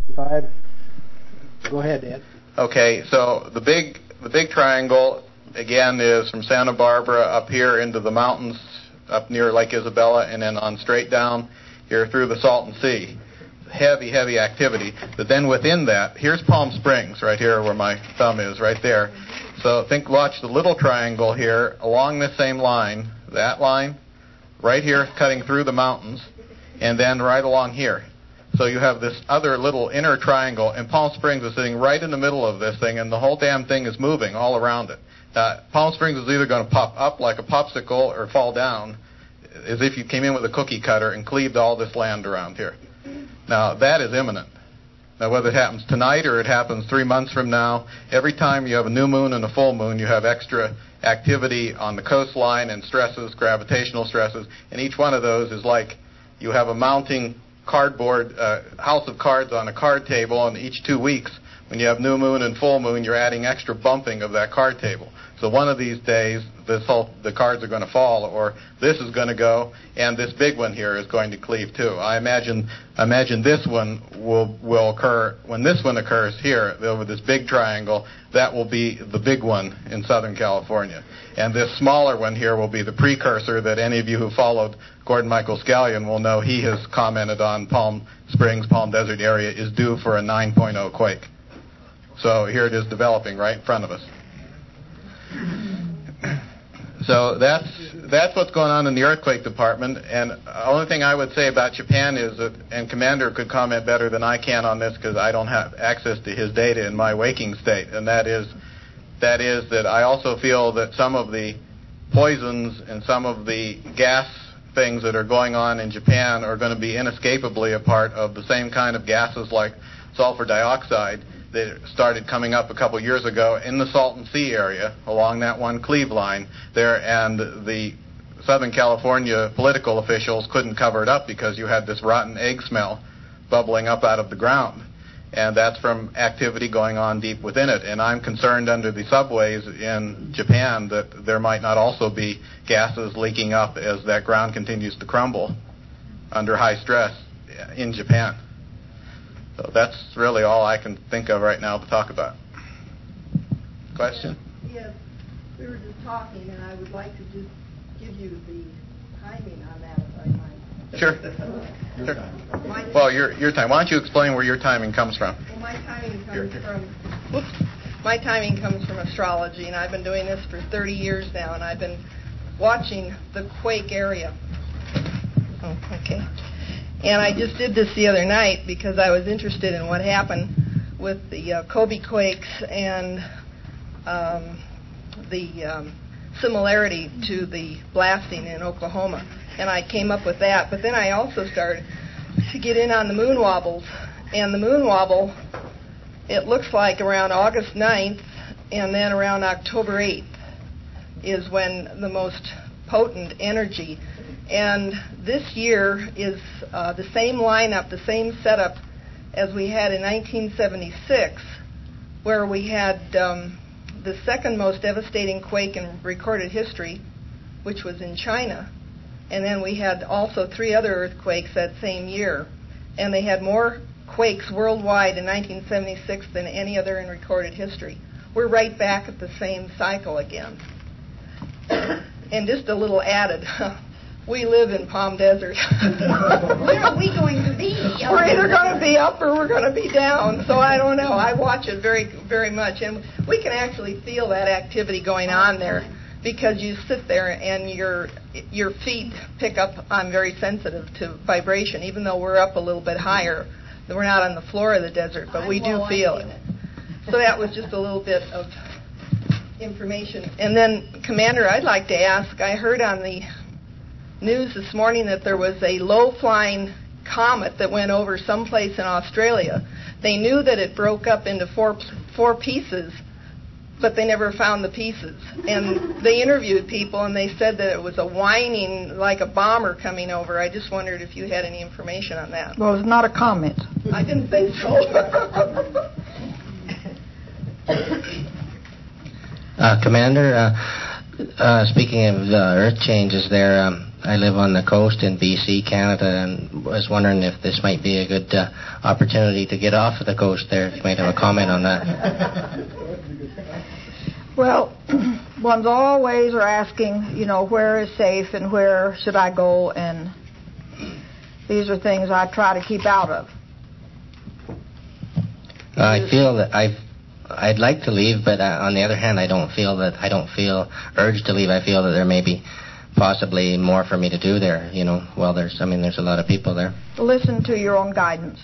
Go ahead, Ed. Okay, so the big triangle again is from Santa Barbara up here into the mountains up near Lake Isabella, and then on straight down here through the Salton Sea. Heavy activity. But then within that, here's Palm Springs right here where my thumb is, right there. So watch the little triangle here along this same line, that line, right here cutting through the mountains, and then right along here. So you have this other little inner triangle, and Palm Springs is sitting right in the middle of this thing, and the whole damn thing is moving all around it. Palm Springs is either going to pop up like a popsicle or fall down as if you came in with a cookie cutter and cleaved all this land around here. Now, that is imminent. Now, whether it happens tonight or it happens 3 months from now, every time you have a new moon and a full moon, you have extra activity on the coastline and stresses, gravitational stresses, and each one of those is like you have a mounting cardboard house of cards on a card table, and each 2 weeks, when you have new moon and full moon, you're adding extra bumping of that card table. So one of these days, the cards are going to fall, or this is going to go, and this big one here is going to cleave too. I imagine this one will occur when this one occurs here over this big triangle. That will be the big one in Southern California, and this smaller one here will be the precursor that any of you who followed Gordon Michael Scallion will know. He has commented on Palm Springs, Palm Desert area is due for a 9.0 quake. So here it is developing right in front of us. So that's what's going on in the earthquake department. And the only thing I would say about Japan is that, and Commander could comment better than I can on this because I don't have access to his data in my waking state, and that is that I also feel that some of the poisons and some of the gas things that are going on in Japan are going to be inescapably a part of the same kind of gases like sulfur dioxide that started coming up a couple years ago in the Salton Sea area along that one cleave line there, and the Southern California political officials couldn't cover it up because you had this rotten egg smell bubbling up out of the ground, and that's from activity going on deep within it. And I'm concerned under the subways in Japan that there might not also be gases leaking up as that ground continues to crumble under high stress in Japan. So that's really all I can think of right now to talk about. Question? Yes, we were just talking, and I would like to just give you the timing on that, if I might. Sure. Sure. Well, your time. Why don't you explain where your timing comes from? Well, my timing comes from astrology, and I've been doing this for 30 years now, and I've been watching the quake area. Oh, okay. And I just did this the other night because I was interested in what happened with the Kobe quakes and the similarity to the blasting in Oklahoma. And I came up with that. But then I also started to get in on the moon wobbles. And the moon wobble, it looks like around August 9th and then around October 8th is when the most potent energy. And this year is the same lineup, the same setup as we had in 1976, where we had the second most devastating quake in recorded history, which was in China. And then we had also 3 other earthquakes that same year. And they had more quakes worldwide in 1976 than any other in recorded history. We're right back at the same cycle again. And just a little added, we live in Palm Desert. Where are we going to be? We're either going to be up or we're going to be down. So I don't know. I watch it very, very much. And we can actually feel that activity going on there because you sit there and your feet pick up. I'm very sensitive to vibration, even though we're up a little bit higher. We're not on the floor of the desert, but we do feel it. So that was just a little bit of information. And then, Commander, I'd like to ask, I heard on the news this morning that there was a low-flying comet that went over someplace in Australia. They knew that it broke up into four pieces, but they never found the pieces. And they interviewed people, and they said that it was a whining, like a bomber coming over. I just wondered if you had any information on that. Well, it's not a comet. I didn't think so. Commander, speaking of earth changes there, I live on the coast in BC, Canada, and was wondering if this might be a good opportunity to get off of the coast there. If you might have a comment on that. Well, one's always are asking, where is safe and where should I go, and these are things I try to keep out of. I feel that I'd like to leave, but on the other hand, I don't feel urged to leave. I feel that there may be possibly more for me to do there. Well, there's a lot of people there. Listen to your own guidance.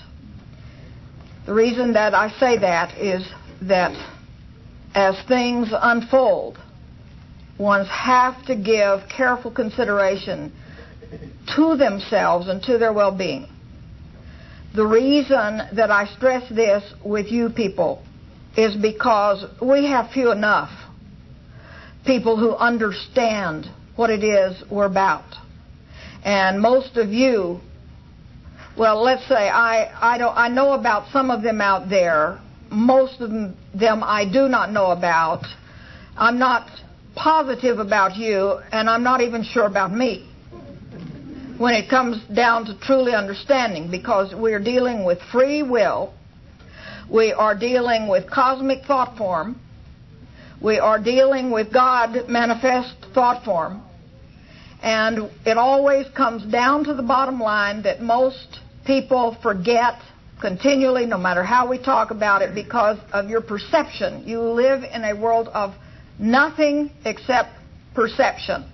The reason that I say that is that as things unfold, ones have to give careful consideration to themselves and to their well-being. The reason that I stress this with you people is because we have few enough people who understand what it is we're about. And most of you, well, let's say I know about some of them out there. Most of them I do not know about. I'm not positive about you, and I'm not even sure about me when it comes down to truly understanding, because we're dealing with free will. We are dealing with cosmic thought form. We are dealing with God manifest thought form. And it always comes down to the bottom line that most people forget continually, no matter how we talk about it, because of your perception. You live in a world of nothing except perception.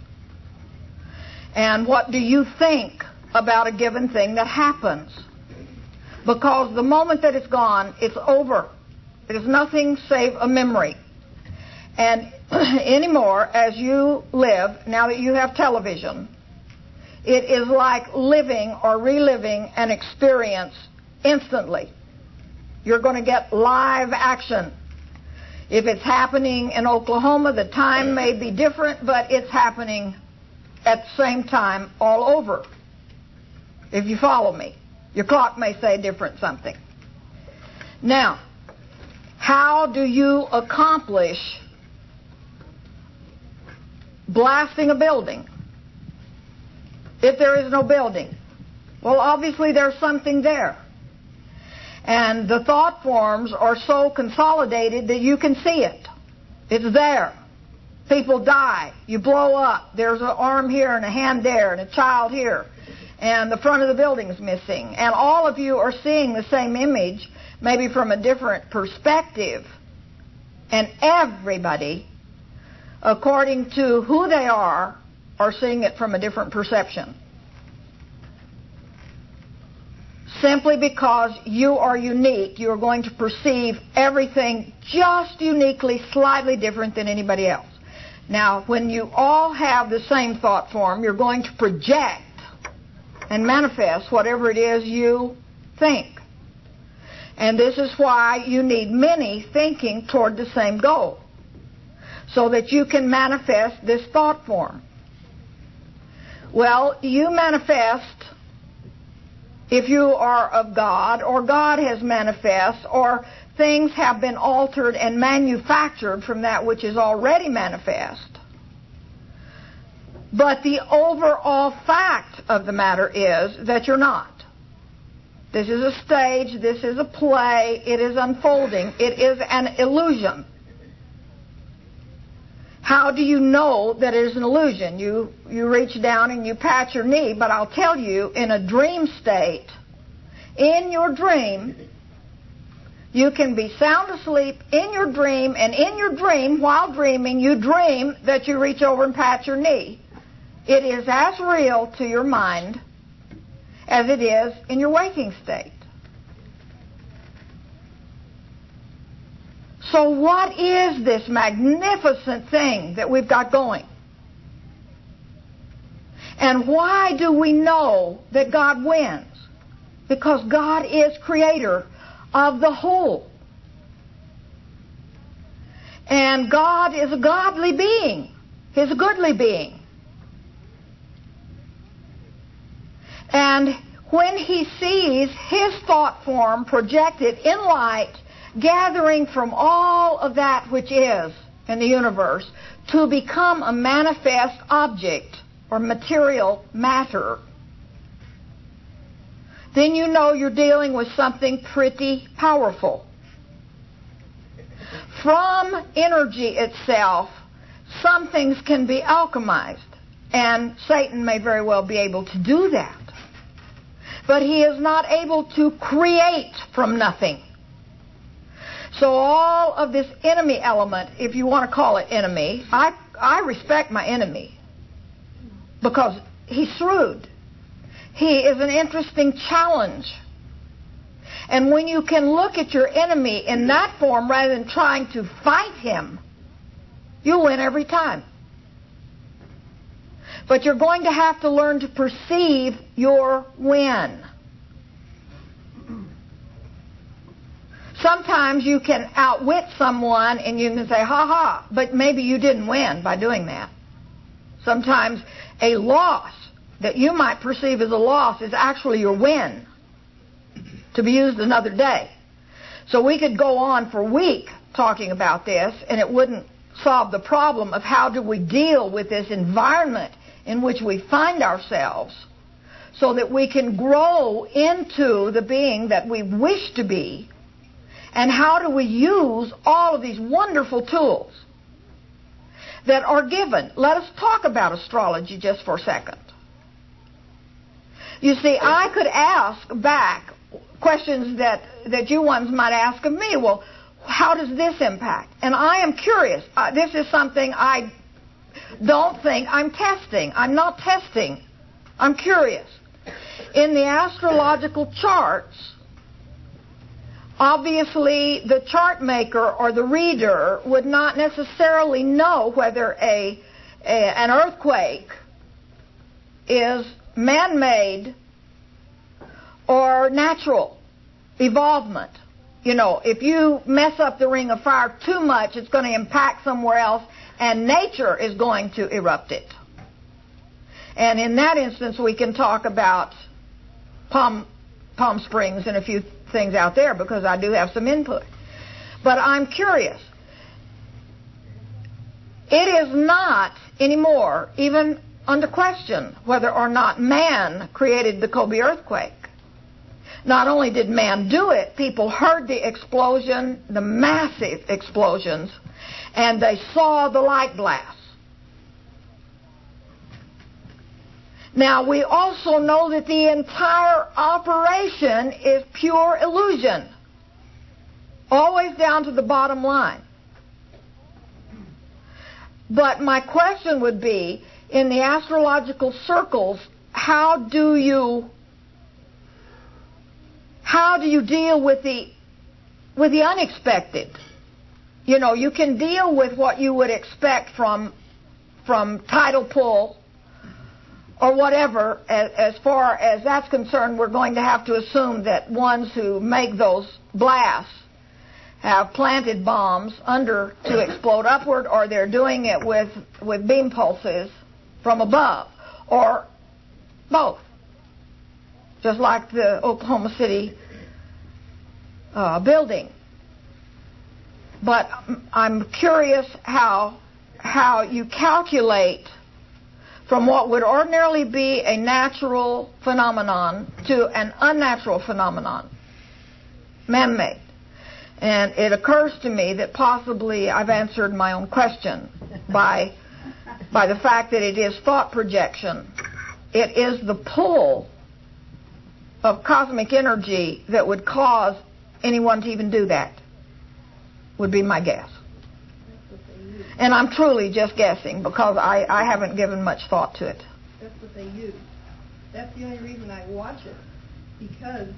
And what do you think about a given thing that happens? Because the moment that it's gone, it's over. It is nothing save a memory. And anymore, as you live, now that you have television, it is like living or reliving an experience instantly. You're going to get live action. If it's happening in Oklahoma, the time may be different, but it's happening at the same time all over. If you follow me. Your clock may say different something. Now, how do you accomplish blasting a building if there is no building? Well, obviously there's something there. And the thought forms are so consolidated that you can see it. It's there. People die. You blow up. There's an arm here and a hand there and a child here. And the front of the building is missing. And all of you are seeing the same image, maybe from a different perspective. And everybody, according to who they are seeing it from a different perception. Simply because you are unique, you are going to perceive everything just uniquely, slightly different than anybody else. Now, when you all have the same thought form, you're going to project and manifest whatever it is you think. And this is why you need many thinking toward the same goal, so that you can manifest this thought form. Well, you manifest if you are of God, or God has manifest, or things have been altered and manufactured from that which is already manifest. But the overall fact of the matter is that you're not. This is a stage, this is a play, it is unfolding, it is an illusion. How do you know that it is an illusion? You reach down and you pat your knee, but I'll tell you, in a dream state, in your dream, you can be sound asleep in your dream, and in your dream, while dreaming, you dream that you reach over and pat your knee. It is as real to your mind as it is in your waking state. So what is this magnificent thing that we've got going? And why do we know that God wins? Because God is creator of the whole. And God is a godly being. He's a goodly being. And when he sees his thought form projected in light, gathering from all of that which is in the universe to become a manifest object or material matter, then you know you're dealing with something pretty powerful. From energy itself, some things can be alchemized, and Satan may very well be able to do that. But he is not able to create from nothing. So all of this enemy element, if you want to call it enemy, I respect my enemy because he's shrewd. He is an interesting challenge. And when you can look at your enemy in that form rather than trying to fight him, you'll win every time. But you're going to have to learn to perceive your win. Sometimes you can outwit someone and you can say, ha ha, but maybe you didn't win by doing that. Sometimes a loss that you might perceive as a loss is actually your win, to be used another day. So we could go on for a week talking about this, and it wouldn't solve the problem of how do we deal with this environment in which we find ourselves so that we can grow into the being that we wish to be, and how do we use all of these wonderful tools that are given. Let us talk about astrology just for a second. You see, I could ask back questions that you ones might ask of me. Well, how does this impact? And I am curious. This is something I don't think I'm testing. I'm not testing. I'm curious. In the astrological charts, obviously the chart maker or the reader would not necessarily know whether an earthquake is man-made or natural evolvement. You know, if you mess up the ring of fire too much, it's going to impact somewhere else, and nature is going to erupt it. And in that instance, we can talk about Palm Springs and a few things out there, because I do have some input. But I'm curious. It is not anymore even under question whether or not man created the Kobe earthquake. Not only did man do it, people heard the explosion, the massive explosions, and they saw the light blasts. Now, we also know that the entire operation is pure illusion, always down to the bottom line. But my question would be, in the astrological circles, how do you deal with the unexpected? You know, you can deal with what you would expect from tidal pull or whatever. As far as that's concerned, we're going to have to assume that ones who make those blasts have planted bombs under to explode upward, or they're doing it with beam pulses from above, or both. Just like the Oklahoma City building. But I'm curious how you calculate from what would ordinarily be a natural phenomenon to an unnatural phenomenon, man-made. And it occurs to me that possibly I've answered my own question by the fact that it is thought projection. It is the pull of cosmic energy that would cause anyone to even do that, would be my guess. And I'm truly just guessing because I haven't given much thought to it. That's what they use. That's the only reason I watch it, because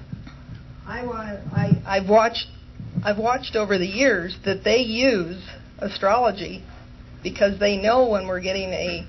I've watched over the years that they use astrology because they know when we're getting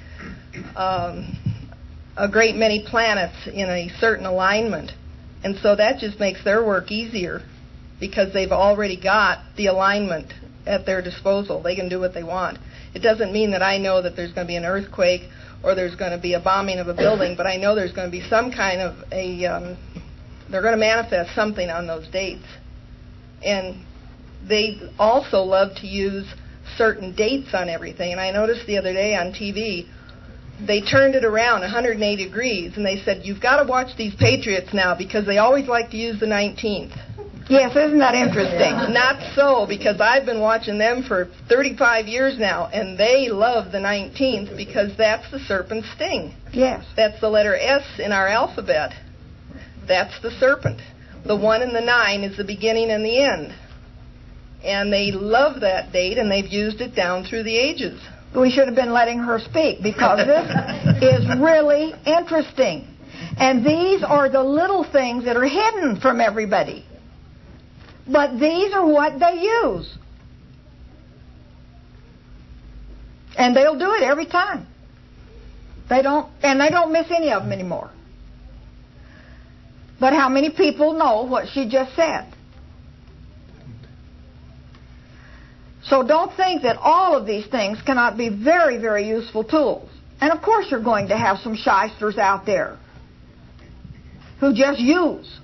a great many planets in a certain alignment. And so that just makes their work easier because they've already got the alignment at their disposal. They can do what they want. It doesn't mean that I know that there's going to be an earthquake or there's going to be a bombing of a building, but I know there's going to be some kind of they're going to manifest something on those dates. And they also love to use certain dates on everything. And I noticed the other day on TV they turned it around 180 degrees, and they said, you've got to watch these Patriots now because they always like to use the 19th. Yes, isn't that interesting? Not so, because I've been watching them for 35 years now, and they love the 19th because that's the serpent's sting. Yes. That's the letter S in our alphabet. That's the serpent. The 1 and the 9 is the beginning and the end. And they love that date, and they've used it down through the ages. We should have been letting her speak, because this is really interesting. And these are the little things that are hidden from everybody. But these are what they use. And they'll do it every time. They don't miss any of them anymore. But how many people know what she just said? So don't think that all of these things cannot be very, very useful tools. And of course you're going to have some shysters out there who just use.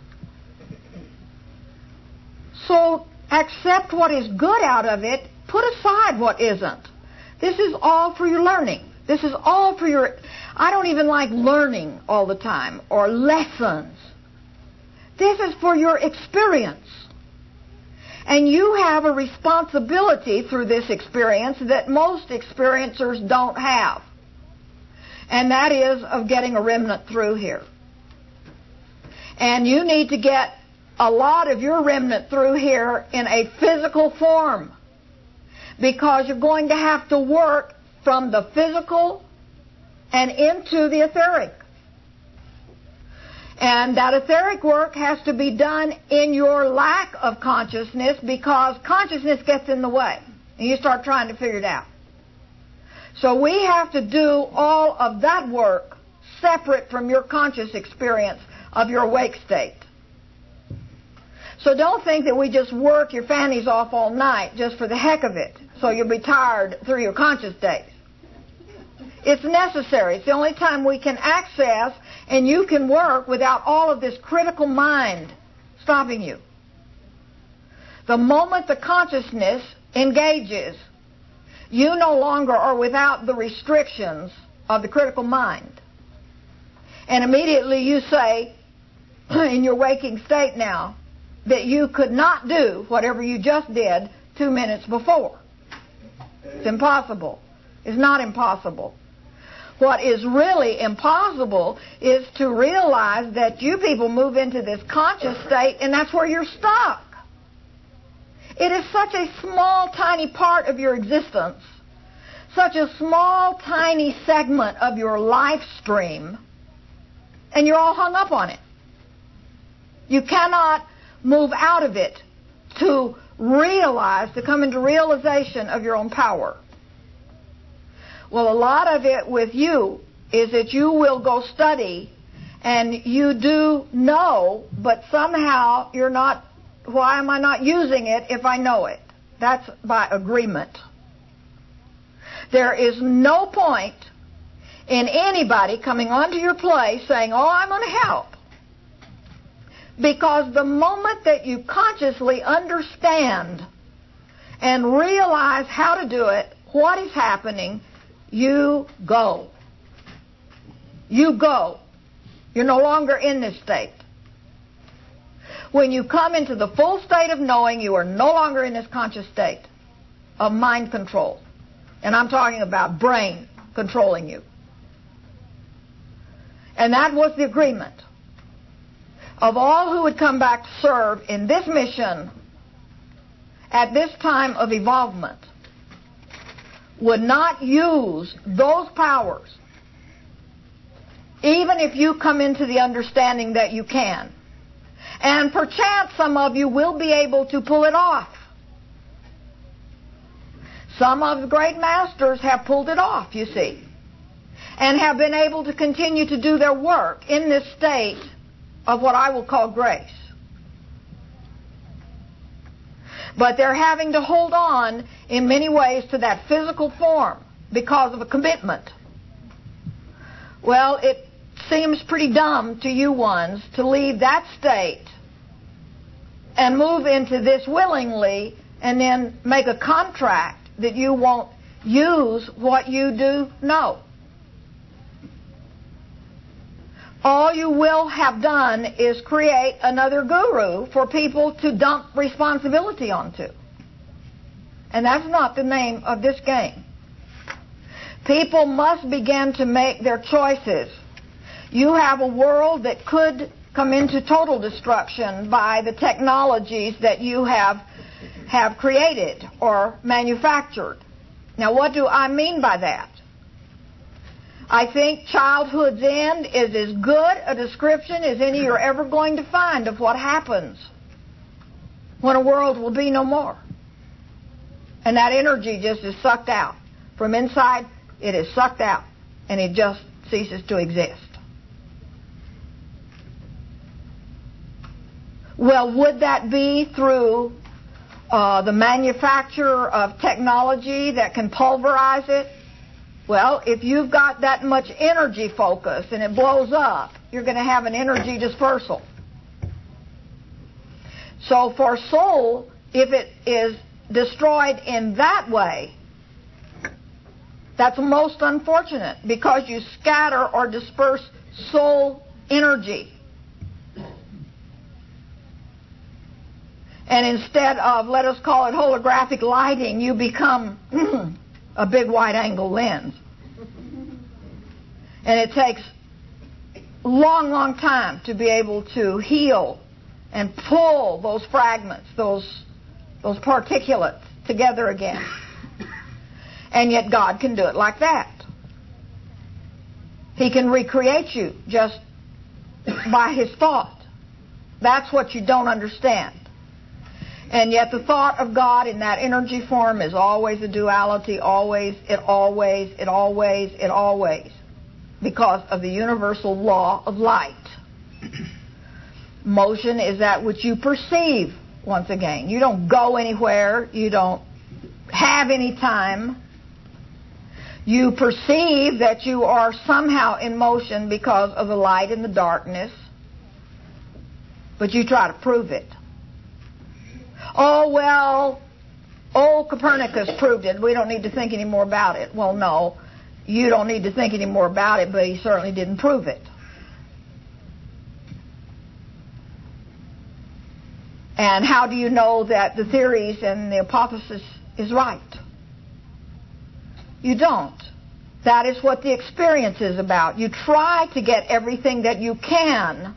So accept what is good out of it. Put aside what isn't. This is all for your learning. This is all for your... I don't even like learning all the time or lessons. This is for your experience. And you have a responsibility through this experience that most experiencers don't have. And that is of getting a remnant through here. And you need to get a lot of your remnant through here in a physical form, because you're going to have to work from the physical and into the etheric. And that etheric work has to be done in your lack of consciousness, because consciousness gets in the way and you start trying to figure it out. So we have to do all of that work separate from your conscious experience of your awake state. So don't think that we just work your fannies off all night just for the heck of it, so you'll be tired through your conscious days. It's necessary. It's the only time we can access, and you can work without all of this critical mind stopping you. The moment the consciousness engages, you no longer are without the restrictions of the critical mind. And immediately you say, in your waking state now, that you could not do whatever you just did 2 minutes before. It's impossible. It's not impossible. What is really impossible is to realize that you people move into this conscious state, and that's where you're stuck. It is such a small, tiny part of your existence, such a small, tiny segment of your life stream, and you're all hung up on it. You cannot move out of it to realize, to come into realization of your own power. Well, a lot of it with you is that you will go study, and you do know, but somehow you're not, why am I not using it if I know it? That's by agreement. There is no point in anybody coming onto your place saying, oh, I'm going to help. Because the moment that you consciously understand and realize how to do it, what is happening, you go. You go. You're no longer in this state. When you come into the full state of knowing, you are no longer in this conscious state of mind control. And I'm talking about brain controlling you. And that was the agreement of all who would come back to serve in this mission at this time of evolvement, would not use those powers, even if you come into the understanding that you can. And perchance some of you will be able to pull it off. Some of the great masters have pulled it off, you see, and have been able to continue to do their work in this state of what I will call grace. But they're having to hold on in many ways to that physical form because of a commitment. Well, it seems pretty dumb to you ones to leave that state and move into this willingly and then make a contract that you won't use what you do know. all you will have done is create another guru for people to dump responsibility onto. And that's not the name of this game. People must begin to make their choices. You have a world that could come into total destruction by the technologies that you have created or manufactured. Now, what do I mean by that? I think childhood's end is as good a description as any you're ever going to find of what happens when a world will be no more. And that energy just is sucked out. From inside, it is sucked out, and it just ceases to exist. Well, would that be through the manufacture of technology that can pulverize it? Well, if you've got that much energy focus and it blows up, you're going to have an energy dispersal. So for soul, if it is destroyed in that way, that's most unfortunate, because you scatter or disperse soul energy. And instead of, let us call it holographic lighting, you become a big wide-angle lens. And it takes a long, long time to be able to heal and pull those fragments, those particulates together again. And yet God can do it like that. He can recreate you just by His thought. That's what you don't understand. And yet the thought of God in that energy form is always a duality, always, it always, it always, it always, because of the universal law of light. Motion is that which you perceive, once again. You don't go anywhere. You don't have any time. You perceive that you are somehow in motion because of the light and the darkness, but you try to prove it. Oh, well, old Copernicus proved it. We don't need to think any more about it. Well, no, you don't need to think any more about it, but he certainly didn't prove it. And how do you know that the theories and the hypothesis is right? You don't. That is what the experience is about. You try to get everything that you can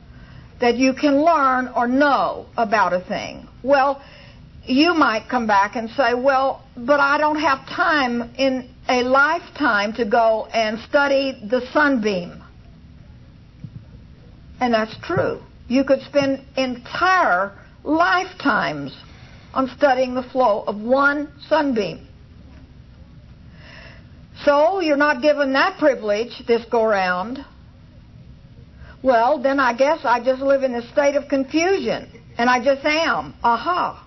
learn or know about a thing. Well, you might come back and say, well, but I don't have time in a lifetime to go and study the sunbeam. And that's true. You could spend entire lifetimes on studying the flow of one sunbeam. So you're not given that privilege this go-round. Well, then I guess I just live in a state of confusion, and I just am. Aha.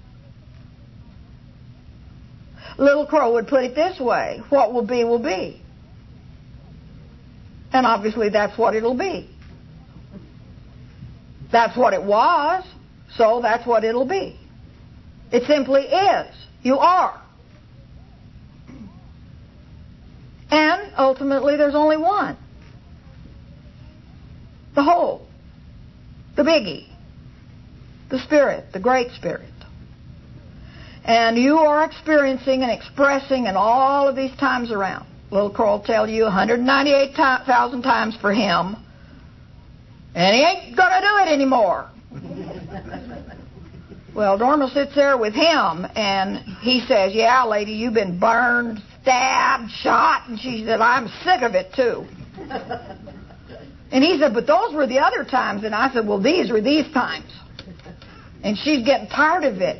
Little Crow would put it this way: what will be, will be. And obviously that's what it'll be. That's what it was, so that's what it'll be. It simply is. You are. And ultimately there's only one. The whole. The biggie. The Spirit. The Great Spirit. And you are experiencing and expressing in all of these times around. Little Crow will tell you 198,000 times for him. And he ain't going to do it anymore. Well, Norma sits there with him, and he says, yeah, lady, you've been burned, stabbed, shot. And she said, I'm sick of it, too. And he said, but those were the other times. And I said, well, these were these times. And she's getting tired of it.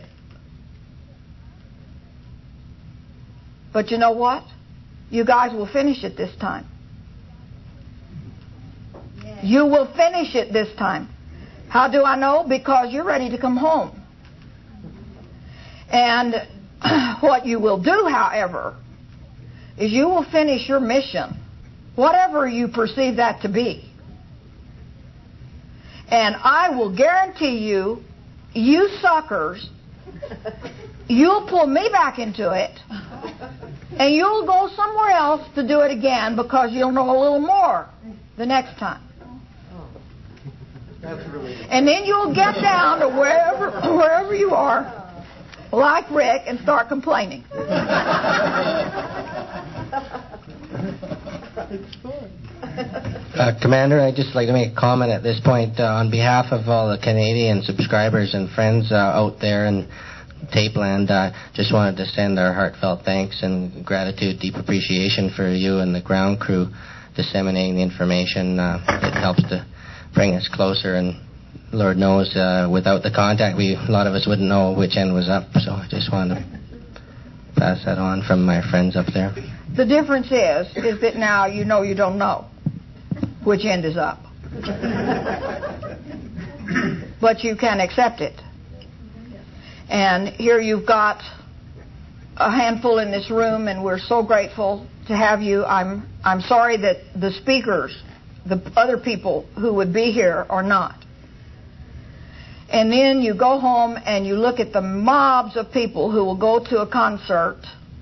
But you know what? You guys will finish it this time. Yes. You will finish it this time. How do I know? Because you're ready to come home. And what you will do, however, is you will finish your mission, whatever you perceive that to be. And I will guarantee you, you suckers, you'll pull me back into it, and you'll go somewhere else to do it again because you'll know a little more the next time. And then you'll get down to wherever you are, like Rick, and start complaining. Commander, I'd just like to make a comment at this point on behalf of all the Canadian subscribers and friends out there in Tapeland. Just wanted to send our heartfelt thanks and gratitude, deep appreciation for you and the ground crew disseminating the information. It helps to bring us closer, and Lord knows, without the contact, a lot of us wouldn't know which end was up. So I just wanted to pass that on from my friends up there. The difference is that now you know you don't know which end is up. But you can accept it. And here you've got a handful in this room, and we're so grateful to have you. I'm sorry that the speakers, the other people who would be here, are not. And then you go home and you look at the mobs of people who will go to a concert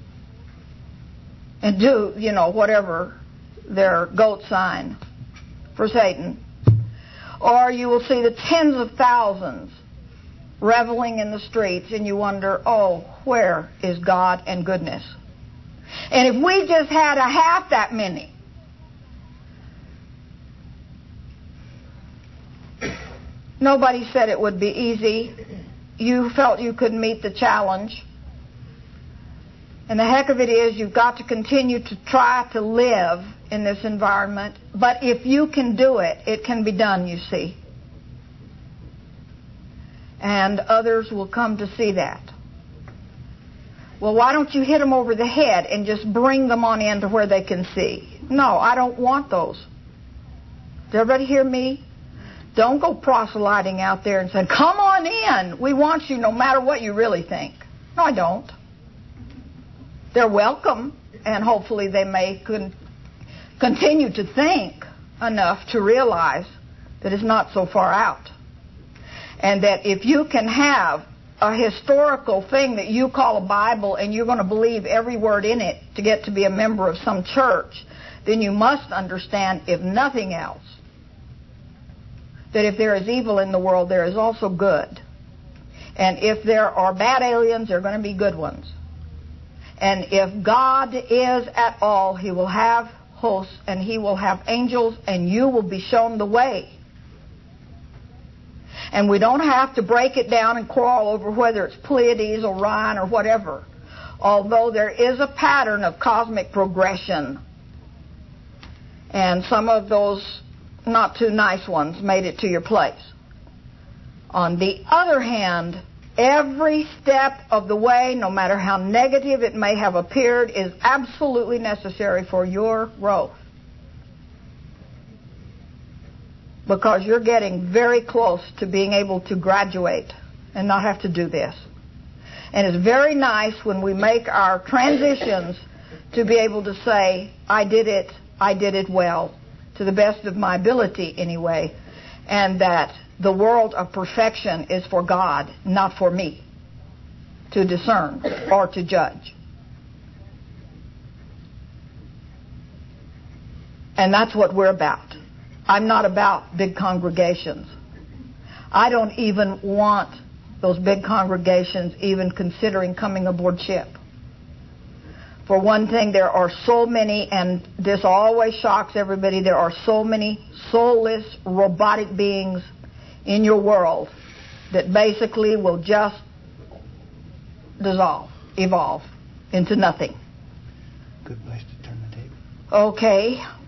and do, whatever their goat sign for Satan. Or you will see the tens of thousands reveling in the streets, and you wonder, oh, where is God and goodness? And if we just had a half that many, nobody said it would be easy. You felt you could meet the challenge. And the heck of it is, you've got to continue to try to live in this environment. But if you can do it, it can be done, you see. And others will come to see that. Well, why don't you hit them over the head and just bring them on in to where they can see? No, I don't want those. Does everybody hear me? Don't go proselyting out there and say, come on in. We want you no matter what you really think. No, I don't. They're welcome, and hopefully they may continue to think enough to realize that it's not so far out. And that if you can have a historical thing that you call a Bible and you're going to believe every word in it to get to be a member of some church, then you must understand, if nothing else, that if there is evil in the world, there is also good. And if there are bad aliens, there are going to be good ones. And if God is at all, He will have hosts and He will have angels, and you will be shown the way. And we don't have to break it down and quarrel over whether it's Pleiades, Orion, or whatever. Although there is a pattern of cosmic progression. And some of those not too nice ones made it to your place. On the other hand, every step of the way, no matter how negative it may have appeared, is absolutely necessary for your growth. Because you're getting very close to being able to graduate and not have to do this. And it's very nice when we make our transitions to be able to say, I did it well, to the best of my ability anyway, and that the world of perfection is for God, not for me to discern or to judge. And that's what we're about. I'm not about big congregations. I don't even want those big congregations even considering coming aboard ship. For one thing, there are so many, and this always shocks everybody, there are so many soulless, robotic beings in your world that basically will just evolve into nothing. Good place to turn the tape. Okay.